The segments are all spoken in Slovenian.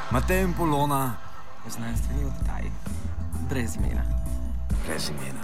Matej in Polona. Znanstveni oddaji. Brez imena. Brez imena.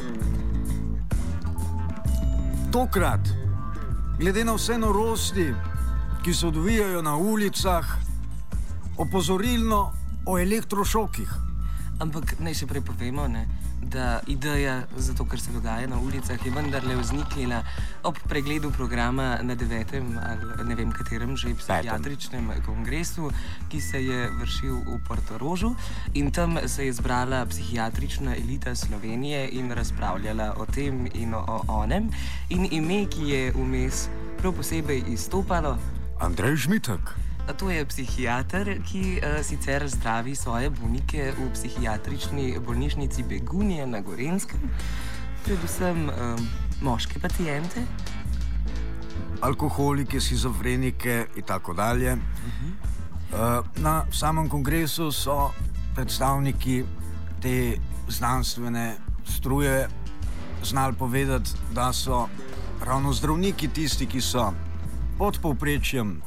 Tokrat, glede na vse norosti, ki se odvijajo na ulicah, opozorilno o elektrošokih. Ampak naj še prej povemo, da ideja za to, kar se dogaja na ulicah, je vendarle vzniknila ob pregledu programa na 9. ali ne vem katerem že psihiatričnem kongresu, ki se je vršil v Portorožu, in tam se je zbrala psihiatrična elita Slovenije in razpravljala o tem in o onem. In ime, ki je vmes prav posebej izstopalo, Andrej Žmitek. To je psihiater, ki sicer zdravi svoje bolnike v psihiatrični bolnišnici Begunje na Gorenjskem, predvsem moške paciente, alkoholike, shizofrenike in tako dalje. Na samem kongresu so predstavniki te znanstvene struje znali povedati, da so ravno zdravniki tisti, ki so pod povprečjem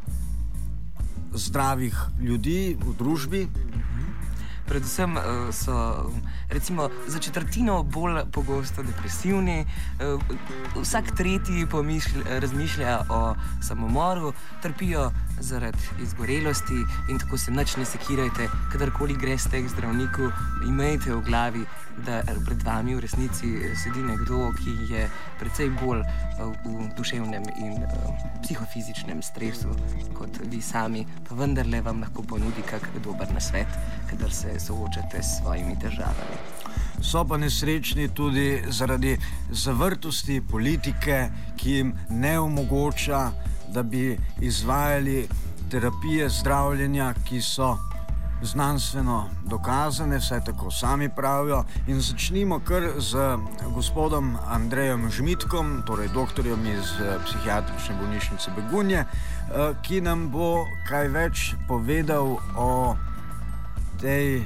zdravih ljudi v družbi. Predvsem so recimo za četrtino bolj pogosto depresivni, vsak tretji razmišlja o samomoru, trpijo zaradi izgorelosti in tako se nič ne sekirajte, kadarkoli greste k zdravniku, imejte v glavi, da pred vami v resnici sedi nekdo, ki je precej bolj v duševnem in psihofizičnem stresu kot vi sami, pa vendarle vam lahko ponudi kak dober nasvet, kadar se soočate s svojimi težavami. So pa nesrečni tudi zaradi zavrtosti politike, ki jim ne omogoča, da bi izvajali terapije zdravljenja, ki so znanstveno dokazane, vsaj tako sami pravijo. In začnimo kar z gospodom Andrejem Žmitkom, torej doktorjem iz psihiatrične bolnišnice Begunje, ki nam bo kaj več povedal o tej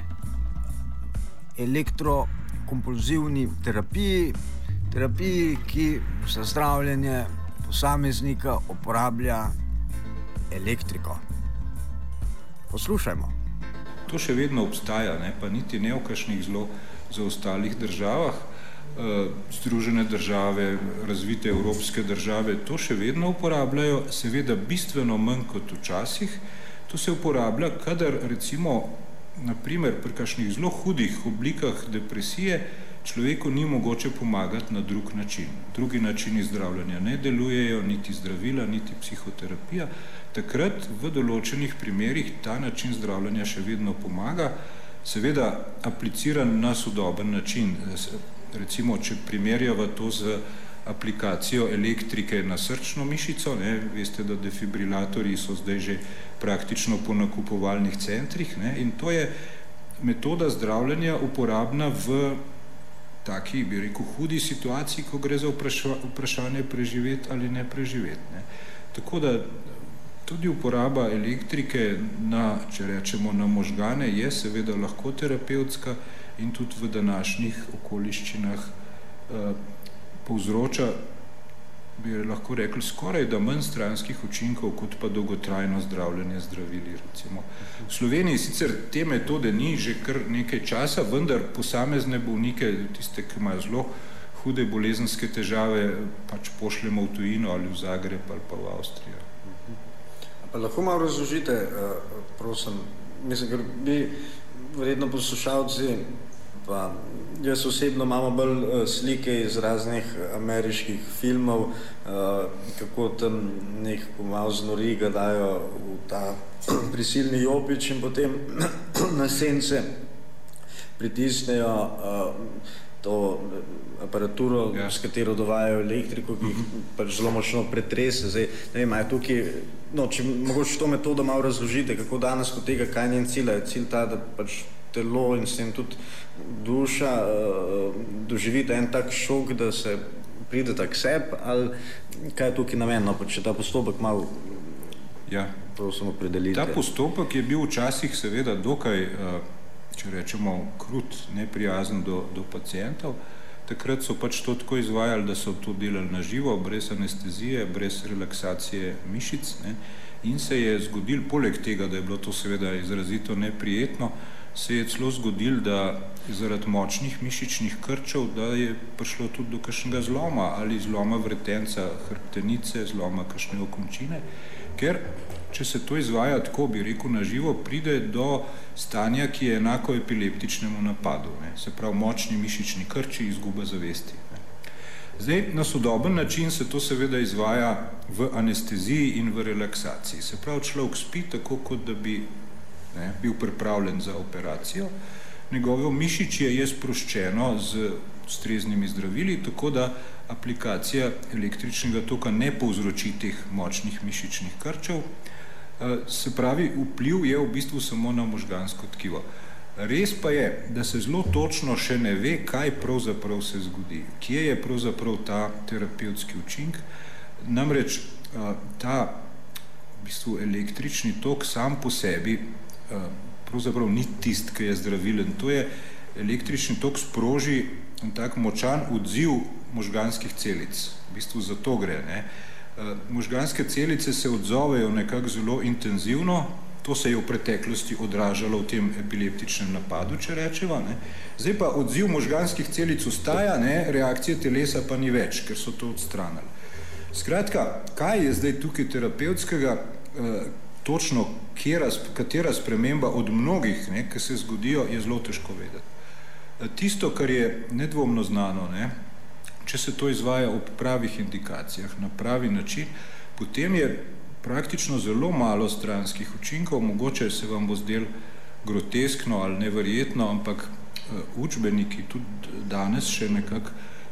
elektrokompulzivni terapiji, ki za zdravljenje posameznika uporablja elektriko. Poslušajmo. To še vedno obstaja, pa niti ne v kakšnih zelo zaostalih državah. Združene države, razvite evropske države to še vedno uporabljajo, seveda bistveno manj kot včasih. To se uporablja, kadar recimo, naprimer, pri kakšnih zelo hudih oblikah depresije človeku ni mogoče pomagati na drug način. Drugi načini zdravljenja ne delujejo, niti zdravila, niti psihoterapija. Takrat v določenih primerih ta način zdravljenja še vedno pomaga, seveda apliciran na sodoben način. Recimo, če primerjava to z aplikacijo elektrike na srčno mišico, veste, da defibrilatorji so zdaj že praktično po nakupovalnih centrih, in to je metoda zdravljenja uporabna v taki, bi rekel, hudi situaciji, ko gre za vprašanje preživeti ali ne preživeti. Tako da tudi uporaba elektrike na, če rečemo, na možgane je seveda lahko terapevtska in tudi v današnjih okoliščinah povzroča, bi lahko rekli, skoraj da manj stranskih učinkov, kot pa dolgotrajno zdravljenje zdravili, recimo. V Sloveniji sicer te metode ni že kar nekaj časa, vendar posamezne bolnike, tiste, ki imajo zelo hude bolezenske težave, pač pošljemo v tujino ali v Zagreb ali pa v Avstrijo. Pa lahko malo razložite, prosim, mislim, ker bi verjetno poslušalci, pa jaz osebno imamo bolj slike iz raznih ameriških filmov, kako tam nekako malo znori ga dajo v ta prisilni jopič in potem na sence pritisnejo to aparaturo, s katero dovajajo elektriko, ki jih pač zelo močno pretrese. Zdaj, ne vem, je tukaj, če mogoče to metodo malo razložite, kako danes poteka, kaj njen cilj, je cilj ta, da pač telo in s tem tudi duša doživite en tak šok, da se pridete k sebi, ali kaj je tukaj namen, pa če ta postopek malo prosim opredelite. Ta postopek je bil včasih seveda dokaj, če rečemo, krut, neprijazen do pacientov. Takrat so pač to tako izvajali, da so to delali na živo, brez anestezije, brez relaksacije mišic. In se je zgodil, poleg tega, da je bilo to seveda izrazito neprijetno, se je celo zgodil, da zaradi močnih mišičnih krčev, da je prišlo tudi do kakšnega zloma ali zloma vretenca hrbtenice, zloma kakšne okončine, ker če se to izvaja tako, bi rekel, na živo, pride do stanja, ki je enako epileptičnemu napadu, ne? Se pravi močni mišični krči, izguba zavesti. Ne? Zdaj, na sodoben način se to seveda izvaja v anesteziji in v relaksaciji. Se pravi, človek spi tako, kot da bi bil pripravljen za operacijo. Njegovo mišičje je sproščeno z ustreznimi zdravili, tako da aplikacija električnega toka ne povzroči teh močnih mišičnih krčev. Se pravi, vpliv je v bistvu samo na možgansko tkivo. Res pa je, da se zelo točno še ne ve, kaj pravzaprav se zgodi. Kje je pravzaprav ta terapevtski učinek? Namreč ta v bistvu električni tok sam po sebi pravzaprav ni tist, ki je zdravilen. To je električni tok sproži en tak močan odziv možganskih celic. V bistvu za to gre. Ne? Možganske celice se odzovejo nekako zelo intenzivno, to se je v preteklosti odražalo v tem epileptičnem napadu, če rečeva. Ne? Zdaj pa odziv možganskih celic ostaja, ne? Reakcije telesa pa ni več, ker so to odstranili. Skratka, kaj je zdaj tukaj terapevtskega, točno katera sprememba od mnogih, ne, ki se zgodijo, je zelo težko vedeti. Tisto, kar je nedvomno znano, ne, če se to izvaja ob pravih indikacijah, na pravi način, potem je praktično zelo malo stranskih učinkov, mogoče se vam bo zdelo groteskno ali neverjetno, ampak učbeniki tudi danes še nekako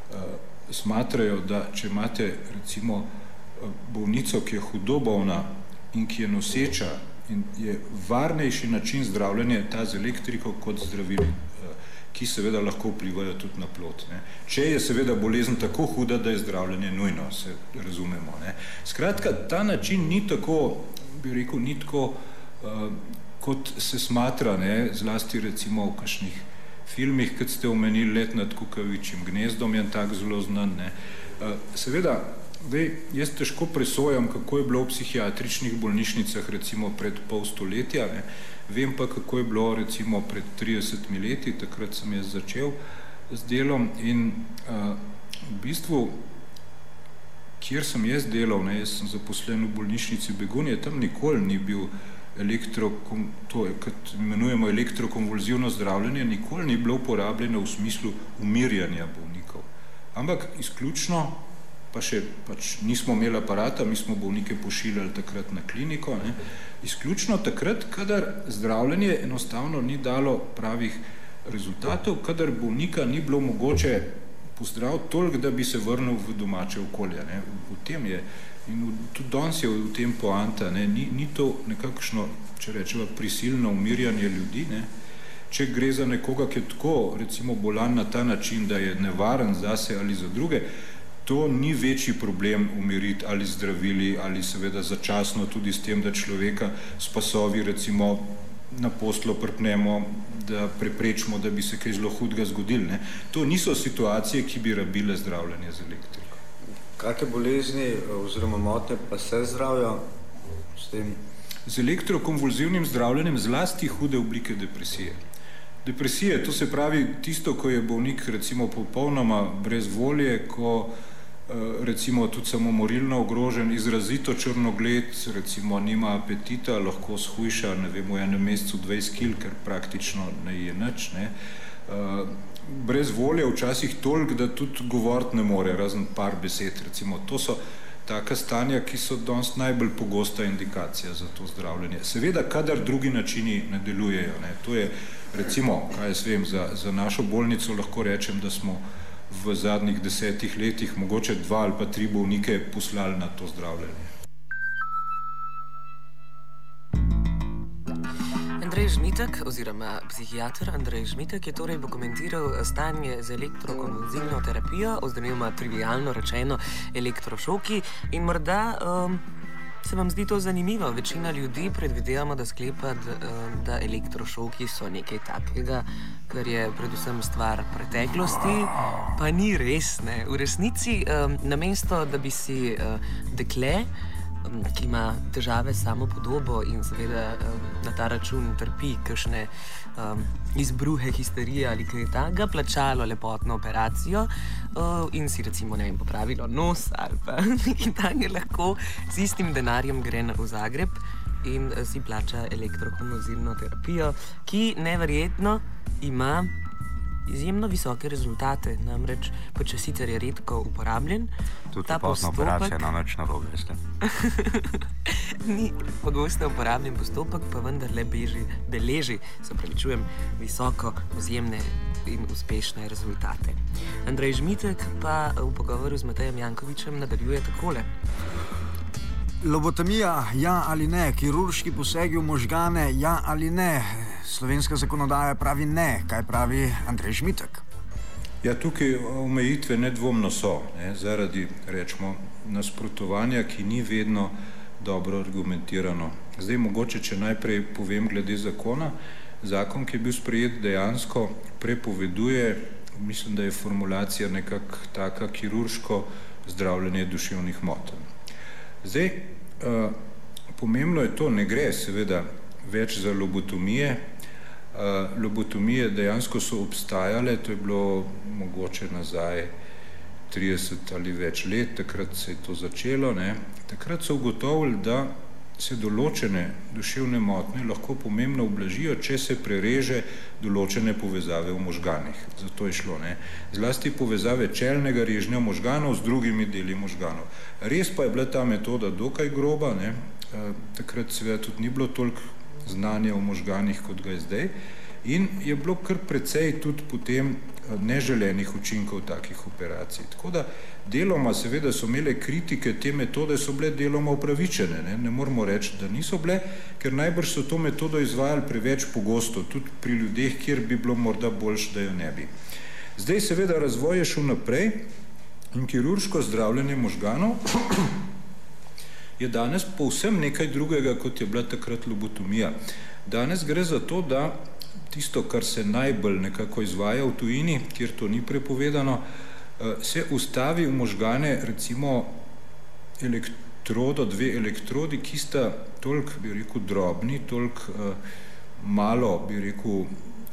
smatrajo, da če imate recimo bolnico, ki je hudo bolna in ki je noseča in je varnejši način zdravljenja ta z elektriko kot zdravili, ki seveda lahko vplivajo tudi na plod. Ne. Če je seveda bolezen tako huda, da je zdravljenje nujno, se razumemo. Ne. Skratka, ta način ni tako, bi rekel, ni tako, kot se smatra, ne, zlasti recimo v kakšnih filmih, kot ste omenili Let nad kukavičjim gnezdom, je tak zelo znan. Ne. Seveda, jaz težko presojam, kako je bilo v psihiatričnih bolnišnicah recimo pred pol stoletja, ne. Vem pa, kako je bilo recimo pred 30 leti, takrat sem jaz začel z delom in v bistvu, kjer sem jaz delal, ne, jaz sem zaposlen v bolnišnici Begunje, tam nikoli ni bil to, kot imenujemo elektrokonvulzivno zdravljenje, nikoli ni bilo uporabljeno v smislu umirjanja bolnikov. Ampak izključno, pa še pač nismo imeli aparata, mi smo bolnike pošiljali takrat na kliniko, ne, izključno takrat, kadar zdravljenje enostavno ni dalo pravih rezultatov, kadar bolnika ni bilo mogoče pozdraviti toliko, da bi se vrnil v domače okolje. Ne. V tem je, in tudi danes je v tem poanta, ne, ni to nekakšno, če rečeva, prisilno umirjanje ljudi, ne. Če gre za nekoga, ki je tako, recimo, bolan na ta način, da je nevaren zase ali za druge, to ni večji problem umiriti ali zdravili, ali seveda začasno tudi s tem, da človeka s pasovi recimo na poslo prpnemo, da preprečimo, da bi se kaj zelo hudega zgodilo. Ne. To niso situacije, ki bi rabile zdravljenje z elektriko. Kakšne bolezni oziroma motnje pa se zdravijo s tem? Z elektrokonvulzivnim zdravljenjem zlasti hude oblike depresije. Depresije, to se pravi tisto, ko je bolnik recimo popolnoma brez volje, ko recimo tudi samomorilno ogrožen, izrazito črnogled, recimo nima apetita, lahko shujša, ne vem, v enem mesecu 20 kil, ker praktično ne je nič, ne. Brez volje včasih toliko, da tudi govoriti ne more, razen par besed, recimo. To so taka stanja, ki so danes najbolj pogosta indikacija za to zdravljenje. Seveda, kadar drugi načini ne delujejo, ne. To je recimo, kaj jaz vem, za našo bolnico lahko rečem, da smo v zadnjih 10 letih mogoče 2 ali pa 3 bolnike poslali na to zdravljenje. Andrej Žmitek, oziroma psihiater Andrej Žmitek, je torej dokumentiral stanje z elektrokonvulzivno terapijo, oziroma trivialno rečeno elektrošoki, in morda se vam zdi to zanimivo. Večina ljudi predvidevamo, da sklepa, da elektrošoki so nekaj takega, kar je predvsem stvar preteklosti, pa ni res, ne. V resnici, namesto, da bi si dekle ki ima težave s samopodobo in seveda na ta račun trpi kakšne izbruhe, histerije ali kaj takega, plačalo lepotno operacijo in si recimo, ne vem, popravilo nos ali pa nekaj takega, lahko z istim denarjem gre v Zagreb in si plača elektrokonvulzivno terapijo, ki neverjetno ima izjemno visoke rezultate, namreč če sicer je redko uporabljen, tudi ta postopek... operacija namreč na robe, veste. Ni pogosto uporabljen postopek, pa vendarle beleži, visoko vzjemne in uspešne rezultate. Andrej Žmitek pa v pogovoru z Matejem Jankovičem nadaljuje takole. Lobotomija, ja ali ne, kirurški posegi v možgane, ja ali ne. Slovenska zakonodaja pravi ne. Kaj pravi Andrej Žmitek? Ja, tukaj omejitve nedvomno so, zaradi, rečemo, nasprotovanja, ki ni vedno dobro argumentirano. Zdaj, mogoče, če najprej povem glede zakona. Zakon, ki je bil sprejet, dejansko prepoveduje, mislim, da je formulacija nekako taka, kirurško zdravljenje duševnih motenj. Zdaj, pomembno je to, ne gre seveda več za lobotomije. Lobotomije dejansko so obstajale, to je bilo mogoče nazaj 30 ali več let, takrat se je to začelo. Takrat so ugotovili, da se določene duševne motnje lahko pomembno ublažijo, če se prereže določene povezave v možganih. Zato je šlo. Zlasti povezave čelnega režnja možganov z drugimi deli možganov. Res pa je bila ta metoda dokaj groba, takrat seveda tudi ni bilo toliko znanja o možganih, kot ga je zdaj, in je bilo kar precej tudi potem neželenih učinkov takih operacij. Tako da deloma seveda so imele kritike te metode, so bile deloma upravičene. Ne moramo reči, da niso bile, ker najbrž so to metodo izvajali preveč pogosto, tudi pri ljudeh, kjer bi bilo morda boljše, da jo ne bi. Zdaj seveda razvoj je šel naprej in kirurško zdravljenje možganov je danes povsem nekaj drugega, kot je bila takrat lobotomija. Danes gre za to, da tisto, kar se najbolj nekako izvaja v tujini, kjer to ni prepovedano, se ustavi v možgane recimo dve elektrodi, ki sta toliko, bi rekel, drobni, toliko malo, bi rekel,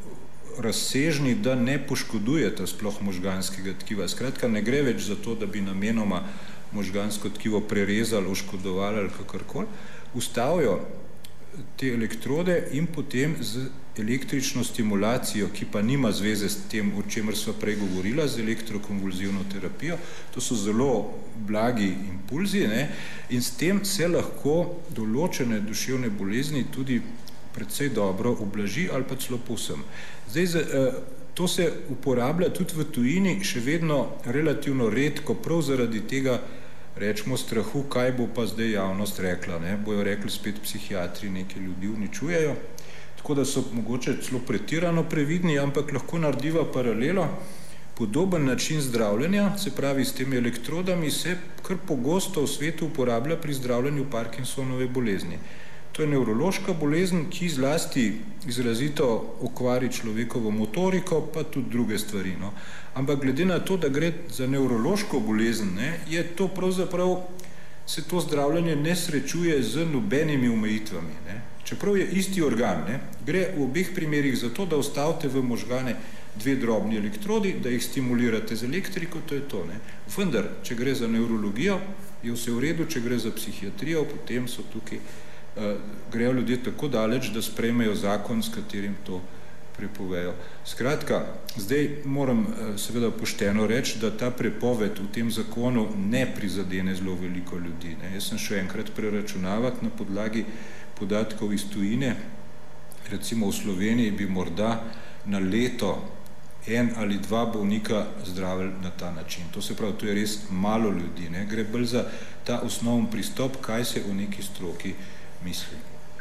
razsežni, da ne poškodujeta sploh možganskega tkiva. Skratka, ne gre več za to, da bi namenoma možgansko tkivo prerezali, oškodovali ali kakorkoli. Ustavijo te elektrode in potem z električno stimulacijo, ki pa nima zveze s tem, o čemer sva prej govorila, z elektrokonvulzivno terapijo, to so zelo blagi impulzi, in s tem se lahko določene duševne bolezni tudi precej dobro ublaži ali pa celo povsem. Zdaj, to se uporablja tudi v tujini, še vedno relativno redko, prav zaradi tega, rečemo, strahu, kaj bo pa zdaj javnost rekla. Bojo rekli spet psihiatri, nekaj ljudi uničujejo, tako da so mogoče celo pretirano previdni, ampak lahko narediva paralelo. Podoben način zdravljenja, se pravi s temi elektrodami, se kar pogosto v svetu uporablja pri zdravljenju Parkinsonove bolezni. To je nevrološka bolezen, ki zlasti izrazito okvari človekovo motoriko, pa tudi druge stvari. Ampak glede na to, da gre za nevrološko bolezen, je to pravzaprav, se to zdravljenje ne srečuje z nobenimi omejitvami. Čeprav je isti organ, gre v obeh primerih za to, da vstavite v možgane dve drobni elektrodi, da jih stimulirate z elektriko, to je to. Vendar, če gre za nevrologijo, je vse v redu, če gre za psihiatrijo, potem so tukaj grejo ljudje tako daleč, da sprejmejo zakon, s katerim to prepovejo. Skratka, zdaj moram seveda pošteno reči, da ta prepoved v tem zakonu ne prizadene zelo veliko ljudi. Jaz sem še enkrat preračunavati na podlagi podatkov iz tujine. Recimo v Sloveniji bi morda na leto 1 ali 2 bolnika zdravili na ta način. To se pravi, to je res malo ljudi. Gre bolj za ta osnovni pristop, kaj se v neki stroki misli.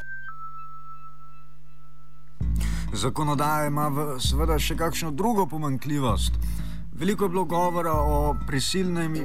Zakonodaja ima seveda še kakšno drugo pomanjkljivost. Veliko je bilo govora o prisilni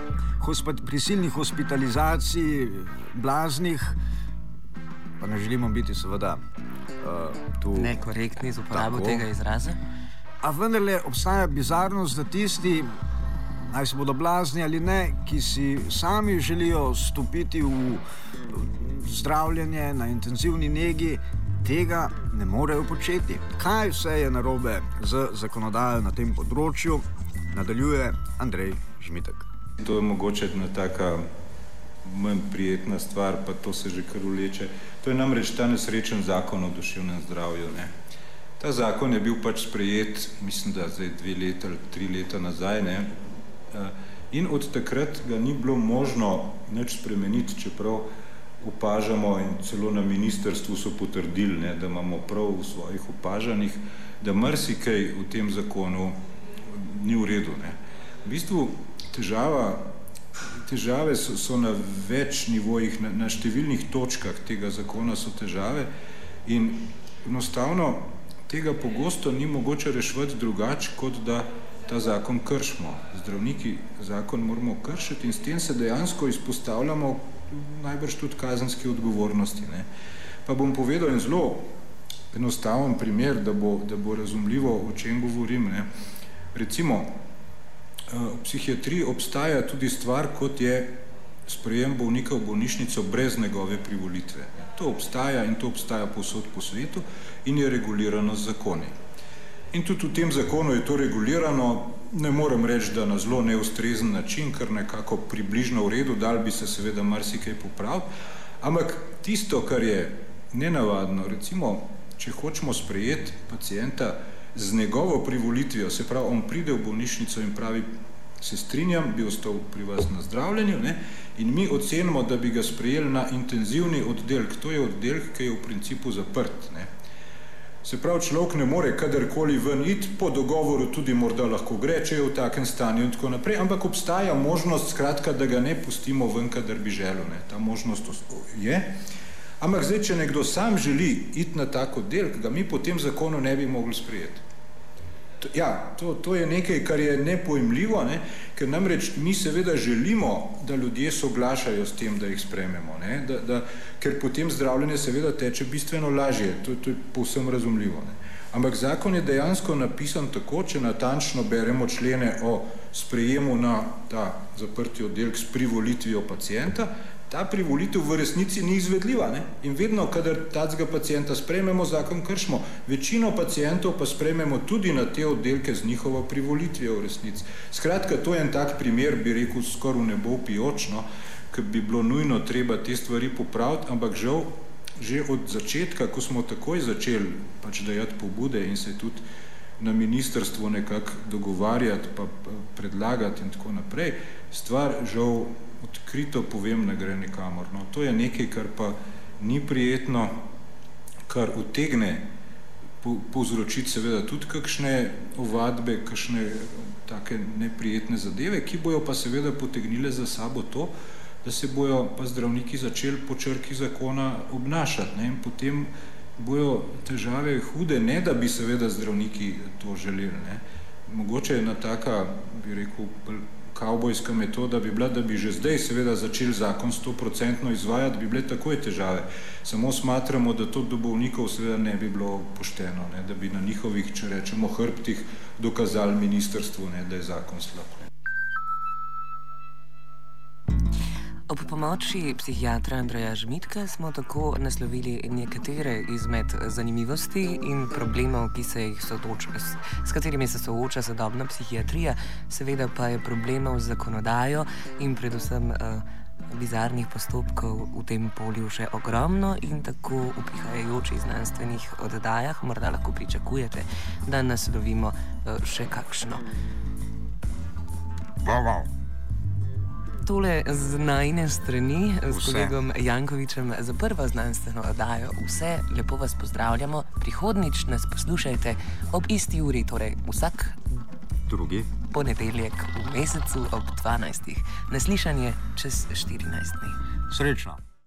hospitalizaciji blaznih, pa ne želimo biti seveda tu nekorektni z uporabo tega izraza. A vendarle obstaja bizarnost, da tisti, naj se bodo blazni ali ne, ki si sami želijo stopiti v zdravljenje na intenzivni negi, tega ne morejo početi. Kaj vse je narobe z zakonodajo na tem področju, nadaljuje Andrej Žmitek. To je mogoče ena taka manj prijetna stvar, pa to se že kar vleče. To je namreč ta nesrečen zakon o duševnem zdravju. Ne? Ta zakon je bil pač sprejet, mislim, da zdaj 2 leta ali 3 leta nazaj, ne? In od takrat ga ni bilo možno nič spremeniti, čeprav opažamo in celo na ministrstvu so potrdili, ne, da imamo prav v svojih opažanjih, da marsikaj v tem zakonu ni v redu. Ne. V bistvu težave so na več nivojih, na številnih točkah tega zakona so težave in enostavno tega pogosto ni mogoče reševati drugače, kot da ta zakon kršimo. Zdravniki zakon moramo kršiti in s tem se dejansko izpostavljamo najbrž tudi kazenski odgovornosti. Ne. Pa bom povedal en zelo enostaven primer, da bo razumljivo, o čem govorim. Ne. Recimo, v psihiatriji obstaja tudi stvar, kot je sprejem bolnika v bolnišnico brez njegove privolitve. To obstaja in to obstaja povsod po svetu in je regulirano z zakoni. In tudi v tem zakonu je to regulirano, ne morem reči, da na zelo neustrezen način, kar nekako približno v redu, dal bi se seveda marsikaj popraviti, ampak tisto, kar je nenavadno, recimo, če hočemo sprejeti pacienta z njegovo privolitvijo, se pravi, on pride v bolnišnico in pravi, se strinjam, bi ostal pri vas na zdravljenju, ne, in mi ocenimo, da bi ga sprejeli na intenzivni oddelek. To je oddelek, ki je v principu zaprt, ne. Se pravi, človek ne more kadarkoli ven iti, po dogovoru tudi morda lahko gre, če je v takem stanju in tako naprej, ampak obstaja možnost, skratka, da ga ne pustimo ven, kadar bi želel. Ne. Ta možnost je. Ampak zdaj, če nekdo sam želi iti na tak oddelek, ga mi po tem zakonu ne bi mogli sprejeti. To je nekaj, kar je nepojmljivo, ne, ker namreč mi seveda želimo, da ljudje soglašajo s tem, da jih sprejmemo, ne, ker potem zdravljenje seveda teče bistveno lažje, to je povsem razumljivo. Ne. Ampak zakon je dejansko napisan tako, če natančno beremo člene o sprejemu na ta zaprti oddelek s privolitvijo pacienta, ta privolitev v resnici ni izvedljiva. Ne? In vedno, kadar tacega pacienta sprejmemo, zakon kršimo. Večino pacientov pa sprejmemo tudi na te oddelke z njihovo privolitvijo v resnici. Skratka, to je en tak primer, bi rekel, skoraj v nebo pijočno, ker bi bilo nujno treba te stvari popraviti, ampak žal, že od začetka, ko smo takoj začeli pač dajati pobude in se tudi na ministrstvu nekako dogovarjati, pa predlagati in tako naprej, stvar žal odkrito povem, ne gre nikamor. No, to je nekaj, kar pa ni prijetno, kar utegne povzročiti seveda tudi kakšne ovadbe, kakšne take neprijetne zadeve, ki bojo pa seveda potegnile za sabo to, da se bojo pa zdravniki začeli po črki zakona obnašati. Ne? In potem bojo težave hude, ne da bi seveda zdravniki to želeli. Ne? Mogoče ena taka, bi rekel, kavbojska metoda bi bila, da bi že zdaj seveda začeli zakon 100% izvajati, bi bile takoj težave. Samo smatramo, da to do bolnikov seveda ne bi bilo pošteno, ne? Da bi na njihovih, če rečemo, hrbtih dokazali ministrstvu, ne? Da je zakon slab. Ob pomoči psihiatra Andreja Žmitka smo tako naslovili nekatere izmed zanimivosti in problemov, s katerimi se sooča sodobna psihiatrija, seveda pa je problemov z zakonodajo in predvsem bizarnih postopkov v tem polju še ogromno in tako v prihajajočih znanstvenih oddajah morda lahko pričakujete, da naslovimo še kakšno. Tole z najne strani s kolegom Jankovičem za prvo znanstveno oddajo vse. Lepo vas pozdravljamo. Prihodnjič nas poslušajte ob isti uri, torej vsak drugi ponedeljek v mesecu ob 12. Naslišanje čez 14 dni. Srečno.